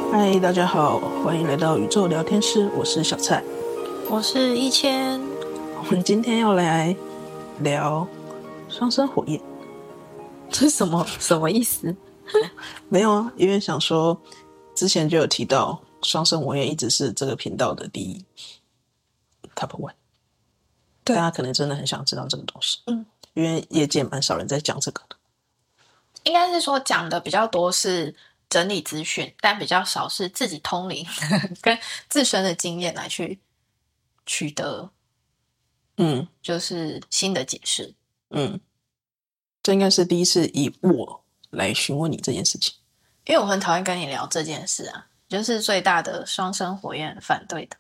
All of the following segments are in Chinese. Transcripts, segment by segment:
嗨，大家好，欢迎来到宇宙聊天室，我是小蔡， 我是1000。 我们今天要来聊双生火焰。 这是什么意思？ 没有啊，因为想说之前就有提到双生火焰一直是这个频道的第一 top one， 大家可能真的很想知道这个东西，因为业界蛮少人在讲这个的。 应该是说讲的比较多是整理资讯，但比较少是自己通灵跟自身的经验来去取得就是新的解释。 这应该是第一次以我来询问你这件事情， 因为我很讨厌跟你聊这件事啊，就是最大的双生火焰反对的。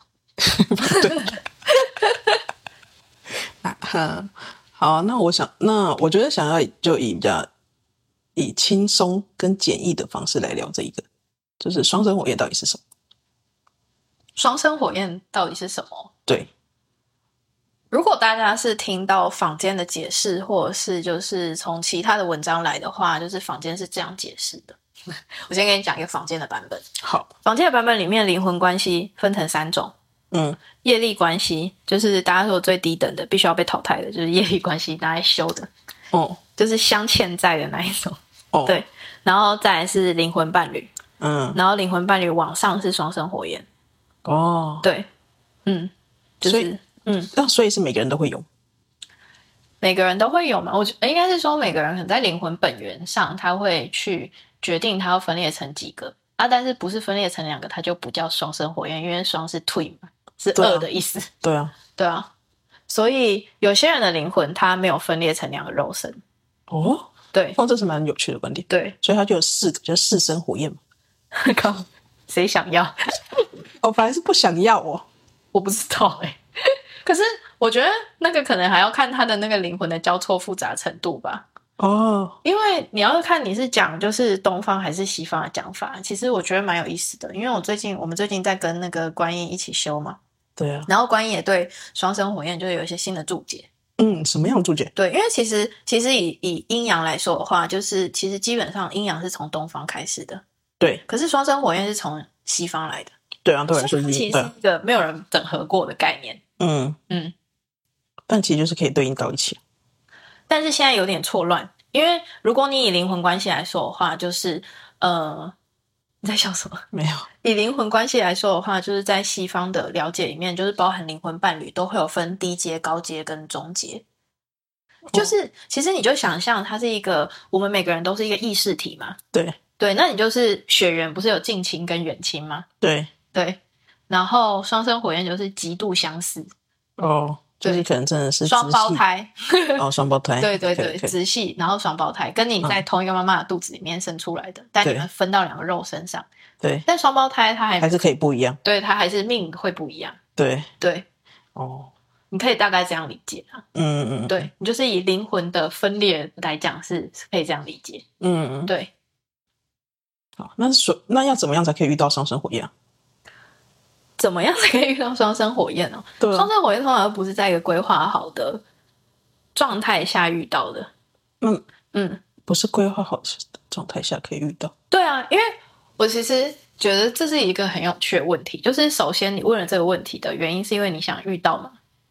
好，那我觉得想要就以比较以轻松跟简易的方式来聊这一个，就是双生火焰到底是什么？ 双生火焰到底是什么？ 对， 如果大家是听到坊间的解释，或者是就是从其他的文章来的话，就是坊间是这样解释的。我先给你讲一个坊间的版本。 好， 坊间的版本里面灵魂关系分成3种。业力关系就是大家说最低等的，必须要被淘汰的，就是业力关系拿来修的。就是镶嵌在的那一种。对，然后再来是灵魂伴侣。然后灵魂伴侣往上是双生火焰。对，就是所以是每个人都会有， 每个人都会有嘛？我觉得应该是说每个人可能在灵魂本源上，他会去决定他要分裂成几个啊，但是不是分裂成2个，它就不叫双生火焰，因为双是退嘛，是2的意思。 对啊， 所以有些人的灵魂他没有分裂成2个肉身。对， 这是蛮有趣的观点。 对， 所以它就有4个，就是4生火焰嘛。 靠，谁想要？ 反而是不想要哦， 我不知道可是我觉得那个可能还要看他的那个灵魂的交错复杂程度吧。因为你要看你是讲就是东方还是西方的讲法，其实我觉得蛮有意思的。因为我们最近在跟那个观音一起修嘛。 对啊， 然后观音也对双生火焰就有一些新的注解。 什么样的注解？ 对，因为其实以阴阳来说的话，就是其实基本上阴阳是从东方开始的。 对， 可是双生火焰是从西方来的。 对啊，对， 所以它其实是一个没有人整合过的概念。 但其实就是可以对应到一起。 但是现在有点错乱，因为如果你以灵魂关系来说的话，就是你在笑什么？ 没有。 以灵魂关系来说的话，就是在西方的了解里面，就是包含灵魂伴侣都会有分低阶、高阶跟中阶。就是其实你就想象它是一个，我们每个人都是一个意识体嘛。对，那你就是血缘不是有近亲跟远亲吗？对，然后双生火焰就是极度相似。 就是可能真的是双胞胎。 双胞胎。 对，直系，然后双胞胎跟你在同一个妈妈的肚子里面生出来的，但你们分到2个肉身上。对，但双胞胎它还是可以不一样。 对，它还是命会不一样。对，你可以大概这样理解啊。对，你就是以灵魂的分裂来讲是可以这样理解。对。 好，那要怎么样才可以遇到双生火焰啊？ 怎么样才可以遇到双生火焰呢？双生火焰通常不是在一个规划好的状态下遇到的。 不是规划好的状态下可以遇到。 对啊，因为我其实觉得这是一个很有趣的问题，就是首先你问了这个问题的原因是因为你想遇到吗？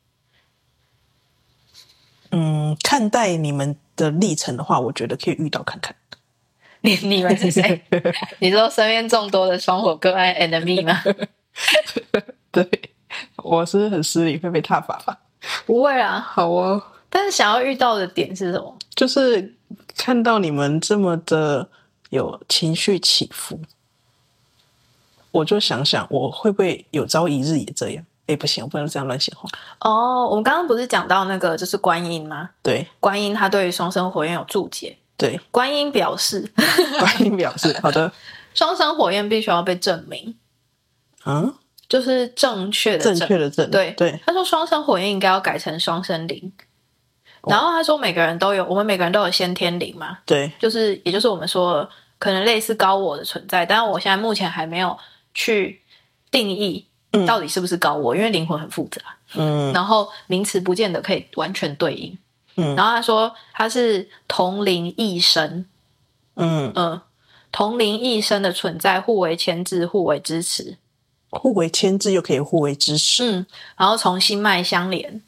看待你们的历程的话，我觉得可以遇到看看。 你们是谁？你说身边众多的双火个案 and me 吗？ 对，我是很失礼，会被挞伐吧？ 不会啊。 好哦。 但是想要遇到的点是什么？ 就是看到你们这么的有情绪起伏，我就想想我会不会有朝一日也这样。不行，我不能这样乱写话。 我们刚刚不是讲到那个就是观音吗？对，观音他对于双生火焰有注解。对，观音表示好的， 双生火焰必须要被证明。就是正确的正。对，他说双生火焰应该要改成双生灵。然后他说我们每个人都有先天灵嘛。对，也就是我们说可能类似高我的存在，但是我现在目前还没有去定义到底是不是高我，因为灵魂很复杂。然后名词不见得可以完全对应。然后他说他是同灵异生。 同灵异生的存在，互为牵制，互为支持。 互为牵制又可以互为支持。 然后从心脉相连。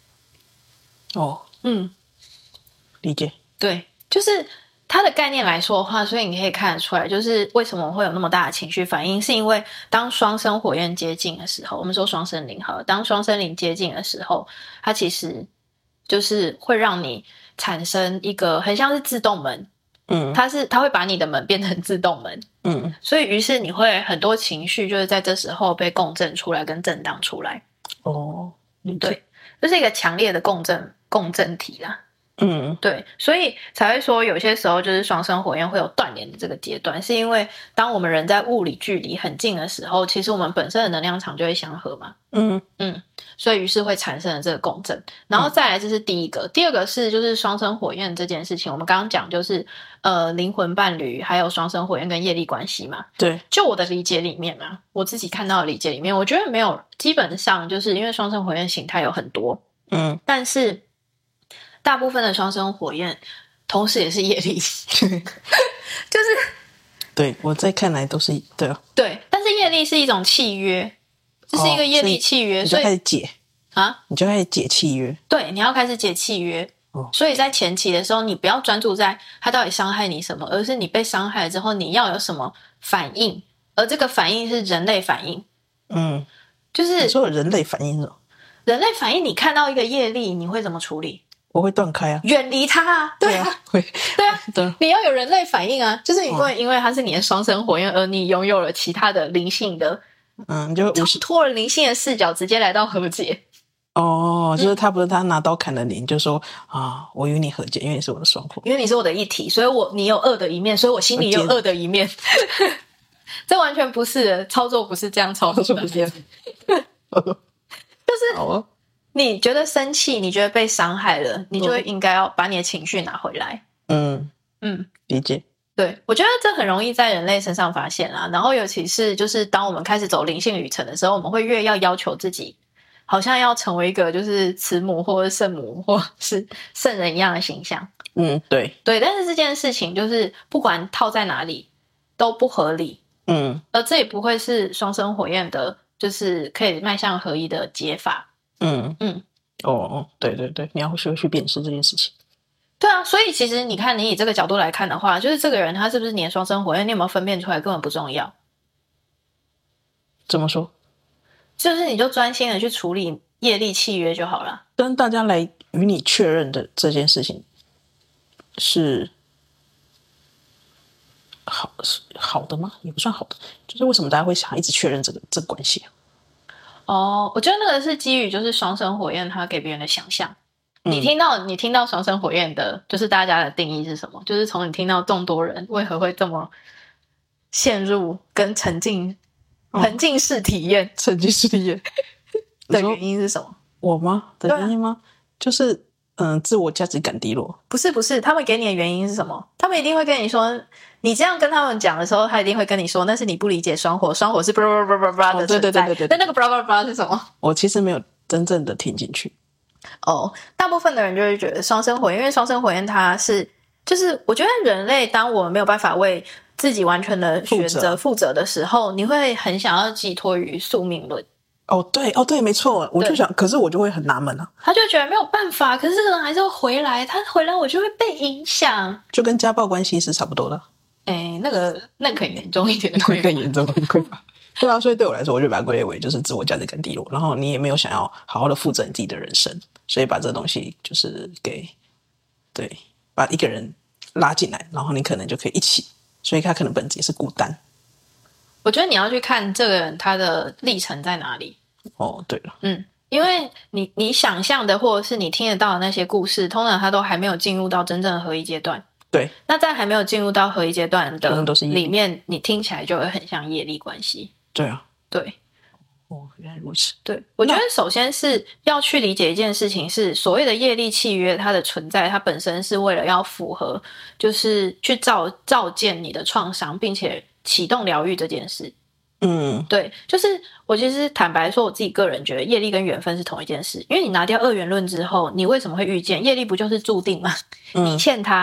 理解。 对，就是它的概念来说的话，所以你可以看得出来，就是为什么会有那么大的情绪反应，是因为当双生火焰接近的时候，我们说双生灵好了，当双生灵接近的时候，它其实就是会让你产生一个很像是自动门。它会把你的门变成自动门。所以于是你会很多情绪就是在这时候被共振出来跟震荡出来。对，这是一个强烈的共振体啦。对，所以才会说有些时候就是双生火焰会有断联的这个阶段，是因为当我们人在物理距离很近的时候，其实我们本身的能量场就会相合嘛。所以于是会产生了这个共振。然后再来这是第一个，第二个是就是双生火焰这件事情，我们刚刚讲就是灵魂伴侣还有双生火焰跟业力关系嘛。 对， 就我的理解里面嘛，我自己看到的理解里面，我觉得没有，基本上就是因为双生火焰形态有很多，但是大部分的双生火焰同时也是业力就是对，我在看来都是对，但是业力是一种契约，这是一个业力契约， 所以你就开始解你就开始解契约。 对，你要开始解契约。所以在前期的时候，你不要专注在他到底伤害你什么，而是你被伤害了之后你要有什么反应，而这个反应是人类反应。就是你说人类反应是什么？ 人类反应，你看到一个业力你会怎么处理？ 我会断开远离它对啊， 会， 对啊，你要有人类反应啊，就是你不会因为它是你的双生火焰而你拥有了其他的灵性的， 你就拖了灵性的视角直接来到和解。 就是他不是他拿刀砍了你，就说我与你和解，因为你是我的双火， 因为你是我的一体，所以你有恶的一面，所以我心里有恶的一面。这完全不是操作，不是这样操作的。就是你觉得生气，你觉得被伤害了，你就会应该要把你的情绪拿回来。 理解。 对，我觉得这很容易在人类身上发现啦。然后尤其是就是当我们开始走灵性旅程的时候，我们会越要求自己好像要成为一个就是慈母或者圣母或是圣人一样的形象。 对， 但是这件事情就是不管套在哪里都不合理。而这也不会是双生火焰的就是可以迈向合一的解法。 对，你要学会去辨识这件事情。 对啊，所以其实你看，你以这个角度来看的话，就是这个人他是不是你的双生火焰，你有没有分辨出来根本不重要。 怎么说？ 就是你就专心的去处理业力契约就好了。 跟大家来与你确认的这件事情是好的吗？也不算好的，就是为什么大家会想一直确认这个关系我觉得那个是基于就是双生火焰它给别人的想象。你听到双生火焰的就是大家的定义是什么？就是从你听到众多人为何会这么陷入跟沉浸式体验的原因是什么？ 我吗？的原因吗？就是自我价值感低落。 不是，他们给你的原因是什么？他们一定会跟你说，你这样跟他们讲的时候，他一定会跟你说，那是你不理解双火是blah blah blah blah blah 的存在。对，但那个 blah blah blah 是什么？ 我其实没有真正的听进去。 大部分的人就会觉得双生火焰，因为双生火焰它是就是我觉得人类当我们没有办法为自己完全的选择负责的时候，你会很想要寄托于宿命论。 对，没错，我就想，可是我就会很纳闷他就觉得没有办法，可是这个人还是会回来，他回来我就会被影响， 就跟家暴关系是差不多的。 那个可以严重一点的， 会更严重的匮乏。对啊，所以对我来说，我就把它归类为就是自我价值感低落，然后你也没有想要好好的负责你自己的人生，所以把这个东西就是把一个人拉进来，然后你可能就可以一起，所以他可能本质也是孤单。 我觉得你要去看这个人他的历程在哪里。 对了， 因为你想象的或者是你听得到的那些故事，通常他都还没有进入到真正的合一阶段。 对， 那在还没有进入到合一阶段的里面，你听起来就会很像业力关系。 对啊， 对。 原来如此。 对，我觉得首先是要去理解一件事情，是所谓的业力契约，它的存在，它本身是为了要符合，就是去照见你的创伤，并且启动疗愈这件事。对，就是我其实坦白说，我自己个人觉得业力跟缘分是同一件事，因为你拿掉二元论之后，你为什么会遇见业力？不就是注定吗？你欠他，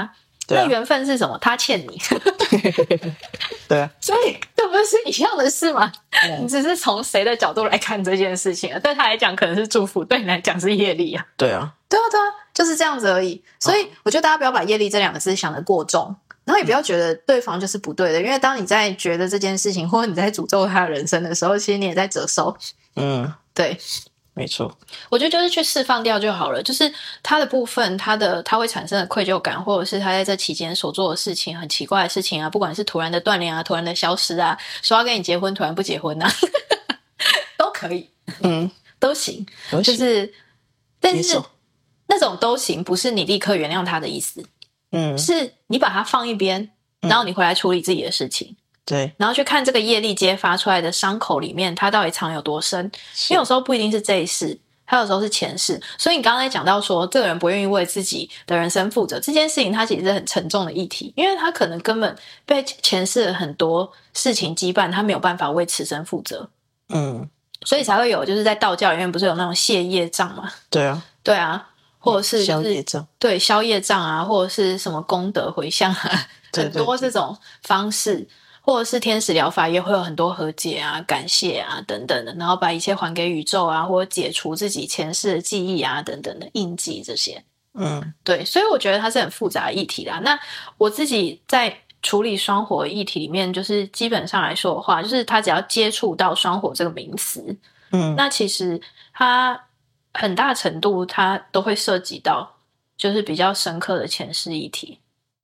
那缘分是什么？他欠你。 对啊， 所以这不是一样的事吗？你只是从谁的角度来看这件事情，对他来讲可能是祝福，对你来讲是业力啊。 对啊， 就是这样子而已。所以我觉得大家不要把业力这两个字想得过重，然后也不要觉得对方就是不对的，因为当你在觉得这件事情或者你在诅咒他的人生的时候，其实你也在折寿。对， 没错。 我觉得就是去释放掉就好了，就是他的部分，他会产生的愧疚感，或者是他在这期间所做的事情很奇怪的事情啊，不管是突然的断联啊，突然的消失啊，说要跟你结婚突然不结婚啊都可以。都行，就是但是那种都行不是你立刻原谅他的意思，是你把它放一边，然后你回来处理自己的事情。 对， 然后去看这个业力揭发出来的伤口里面它到底藏有多深，因为有时候不一定是这一世，它有时候是前世。所以你刚才讲到说这个人不愿意为自己的人生负责这件事情，它其实是很沉重的议题，因为他可能根本被前世的很多事情羁绊，他没有办法为此生负责。所以才会有就是在道教里面不是有那种卸业障吗？对啊，或者是消业障， 对，消业障啊，或者是什么功德回向啊，很多这种方式，或者是天使疗法也会有很多和解啊、感谢啊等等的，然后把一切还给宇宙啊，或者解除自己前世的记忆啊等等的印记这些。对，所以我觉得它是很复杂的议题啦。那我自己在处理双火的议题里面，就是基本上来说的话，就是他只要接触到双火这个名词，那其实它很大程度它都会涉及到就是比较深刻的前世议题。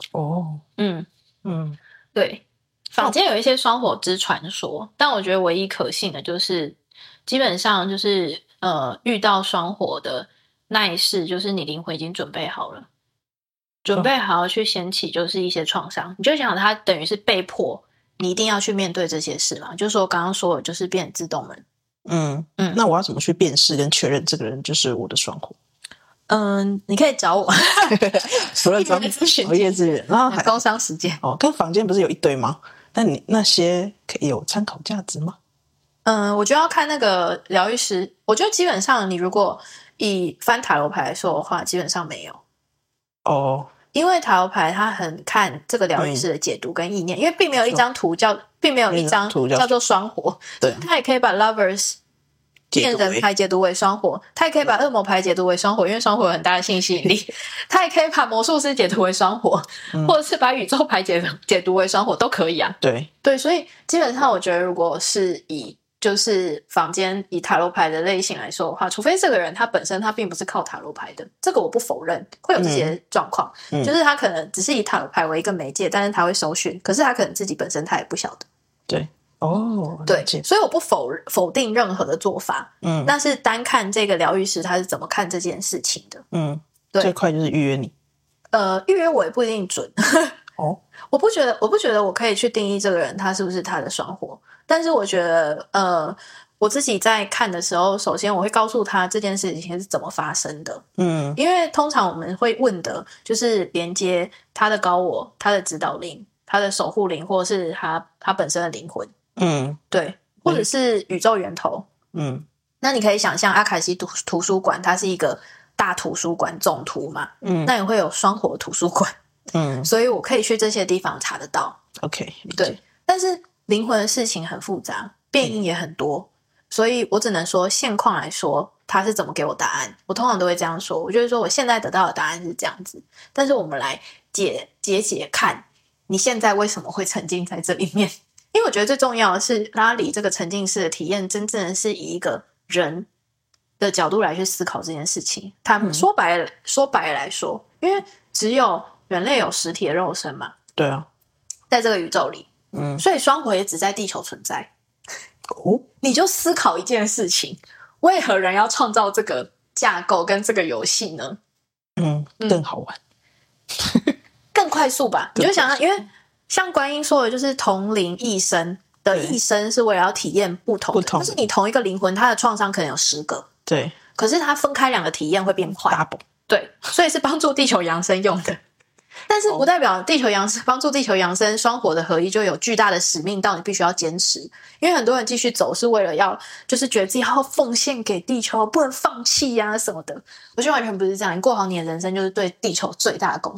对，坊间有一些双火之传说，但我觉得唯一可信的就是基本上就是遇到双火的那一世，就是你灵魂已经准备好了，准备好去掀起就是一些创伤，你就想他等于是被迫你一定要去面对这些事嘛，就是说刚刚说的就是变自动门。 那我要怎么去辨识跟确认这个人就是我的双火？ 你可以找我除了找业资源，然后还工商时间跟坊间不是有一堆吗？那你那些可以有参考价值吗？ 我觉得要看那个疗愈师，我觉得基本上你如果以翻塔罗牌来说的话，基本上没有因为塔罗牌它很看这个疗愈师的解读跟意念，因为并没有一张图并没有一张叫做双火，对，它也可以把 Lovers 恋人牌解读为双火，它也可以把恶魔牌解读为双火，因为双火有很大的性吸引力它也可以把魔术师解读为双火，或者是把宇宙牌解读为双火都可以啊。对，所以基本上我觉得如果是以就是坊间以塔罗牌的类型来说的话，除非这个人他本身他并不是靠塔罗牌的，这个我不否认会有这些状况，就是他可能只是以塔罗牌为一个媒介，但是他会搜寻，可是他可能自己本身他也不晓得。对，所以我不否定任何的做法，那是单看这个疗愈师他是怎么看这件事情的。 对，最快就是预约你。 预约我也不一定准我不觉得我可以去定义这个人他是不是他的双火，但是我觉得我自己在看的时候，首先我会告诉他这件事情是怎么发生的。因为通常我们会问的就是连接他的高我、他的指导灵、他的守护灵，或者是他本身的灵魂。对，或者是宇宙源头。那你可以想象阿卡西图书馆它是一个大图书馆总图嘛，那也会有双火图书馆。所以我可以去这些地方查得到。 OK， 对，但是灵魂的事情很复杂，变因也很多，所以我只能说现况来说他是怎么给我答案，我通常都会这样说，我就是说我现在得到的答案是这样子，但是我们来解看你现在为什么会沉浸在这里面，因为我觉得最重要的是拉里这个沉浸式的体验真正的是以一个人的角度来去思考这件事情。他们说白了来说，因为只有人类有实体的肉身嘛， 对啊， 在这个宇宙里，所以双火也只在地球存在。你就思考一件事情，为何人要创造这个架构跟这个游戏呢？ 更好玩更快速吧。你就想想，因为像观音说的就是同灵异生的一生是为了要体验不同的，但是你同一个灵魂它的创伤可能有10个， 对， 可是它分开2个体验会变快 double， 对，所以是帮助地球扬升用的但是不代表帮助地球扬升双火的合一就有巨大的使命到你必须要坚持，因为很多人继续走是为了要就是觉得自己要奉献给地球，不能放弃啊什么的。我觉得完全不是这样，你过好你的人生就是对地球最大的贡献。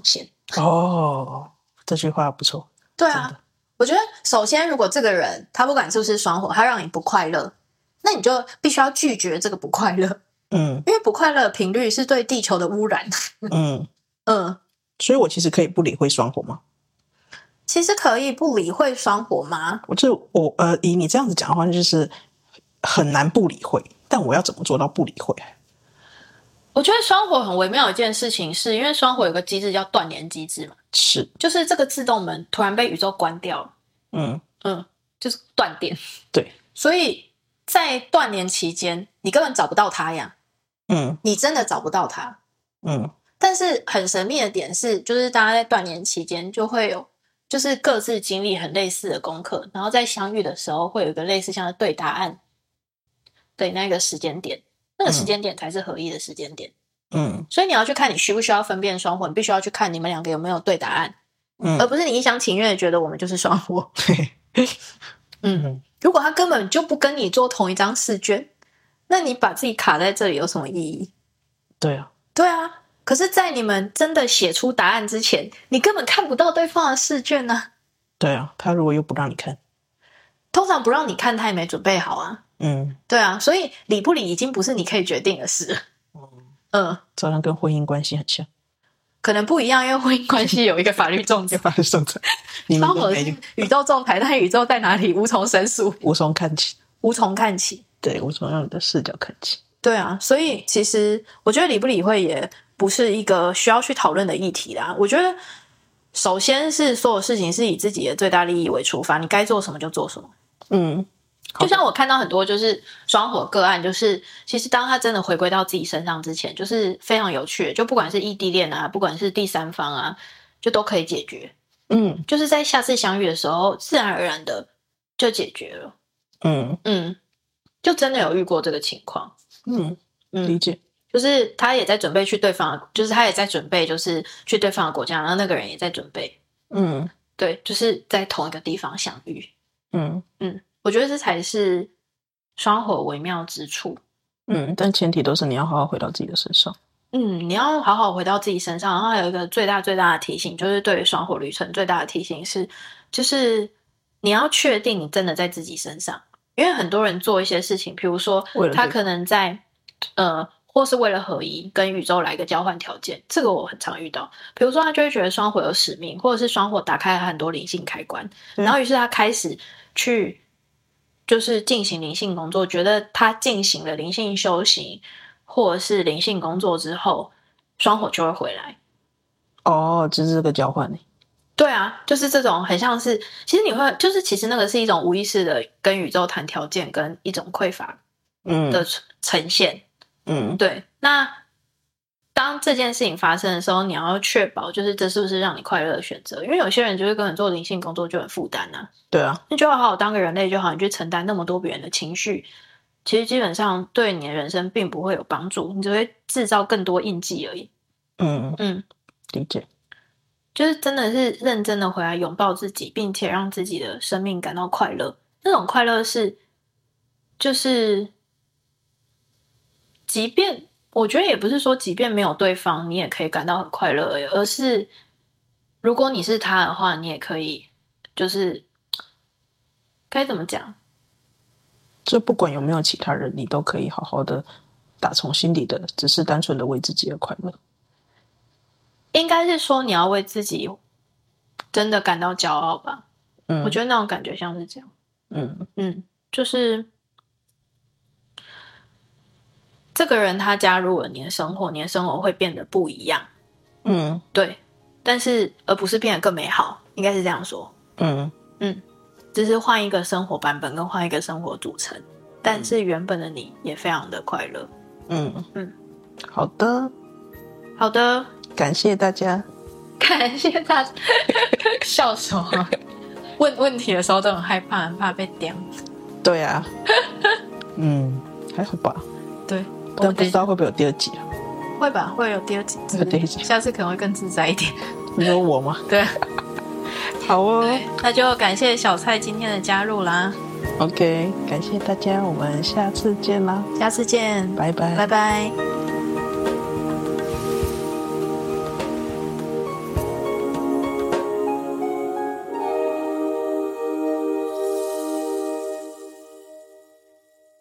哦，这句话不错。 对啊，我觉得首先如果这个人他不管是不是双火，他让你不快乐，那你就必须要拒绝这个不快乐。因为不快乐的频率是对地球的污染。 所以我其实可以不理会双火吗？ 其实可以不理会双火吗？ 以你这样子讲的话，就是很难不理会，但我要怎么做到不理会？ 我觉得双火很微妙的一件事情是，因为双火有个机制叫断联机制嘛，就是这个自动门突然被宇宙关掉了，就是断电。 对， 所以在断联期间，你根本找不到它呀，你真的找不到它，但是很神秘的点是，就是大家在断联期间就会有，就是各自经历很类似的功课，然后在相遇的时候会有一个类似像对答案的那个时间点。那个时间点才是合一的时间点。所以你要去看你需不需要分辨双火，你必须要去看你们两个有没有对答案，而不是你一厢情愿的觉得我们就是双火。如果他根本就不跟你做同一张试卷，那你把自己卡在这里有什么意义？ 对啊， 可是在你们真的写出答案之前，你根本看不到对方的试卷啊。 对啊，他如果又不让你看， 通常不让你看他也没准备好啊。对啊，所以理不理已经不是你可以决定的事。 这好像跟婚姻关系很像， 可能不一样，因为婚姻关系有一个法律仲裁。 法律仲裁， 双火是宇宙仲裁，但宇宙在哪里无从申诉， 无从看起。对，无从让你的视角看起。 对啊，所以其实我觉得理不理会也不是一个需要去讨论的议题啦。我觉得首先是所有事情是以自己的最大利益为出发，你该做什么就做什么。就像我看到很多就是双火个案，就是其实当他真的回归到自己身上之前，就是非常有趣的，就不管是异地恋啊，不管是第三方啊，就都可以解决。就是在下次相遇的时候自然而然的就解决了。就真的有遇过这个情况。 理解。 就是他也在准备去对方，就是他也在准备就是去对方的国家，然后那个人也在准备。对，就是在同一个地方相遇。我觉得这才是双火微妙之处。 但前提都是你要好好回到自己的身上。 你要好好回到自己身上，然后还有一个最大的提醒，就是对于双火旅程最大的提醒是，就是你要确定你真的在自己身上。因为很多人做一些事情，比如说他可能在或是为了合一跟宇宙来个交换条件，这个我很常遇到。比如说他就会觉得双火有使命，或者是双火打开了很多灵性开关，然后于是他开始去就是进行灵性工作，觉得他进行了灵性修行或者是灵性工作之后，双火就会回来。 就是这个交换。 对啊，就是这种很像是，其实你会就是其实那个是一种无意识的跟宇宙谈条件跟一种匮乏的呈现。对。那当这件事情发生的时候，你要确保就是这是不是让你快乐的选择，因为有些人就是根本做灵性工作就很负担啊。 对啊， 你就要好好当个人类就好，你去承担那么多别人的情绪，其实基本上对你的人生并不会有帮助，你只会制造更多印记而已。 理解。 就是真的是认真的回来拥抱自己，并且让自己的生命感到快乐。那种快乐是就是即便我觉得也不是说即便没有对方你也可以感到很快乐而已，而是如果你是他的话，你也可以就是该怎么讲， 就不管有没有其他人，你都可以好好的打从心底的只是单纯的为自己而快乐。 应该是说你要为自己真的感到骄傲吧。我觉得那种感觉像是这样。就是这个人他加入了你的生活，你的生活会变得不一样。对，但是而不是变得更美好，应该是这样说。只是换一个生活版本跟换一个生活组成，但是原本的你也非常的快乐。 好的，感谢大家。 笑什么？问问题的时候都很害怕，很怕被刁。 对啊。还好吧。 对， 但不知道会不会有第二集啊？ 会吧，会有第二集。下次可能会更自在一点。 你说我吗？ 对。 好哦， 那就感谢小蔡今天的加入啦。 OK， 感谢大家，我们下次见啦。 下次见， 拜拜， 拜拜。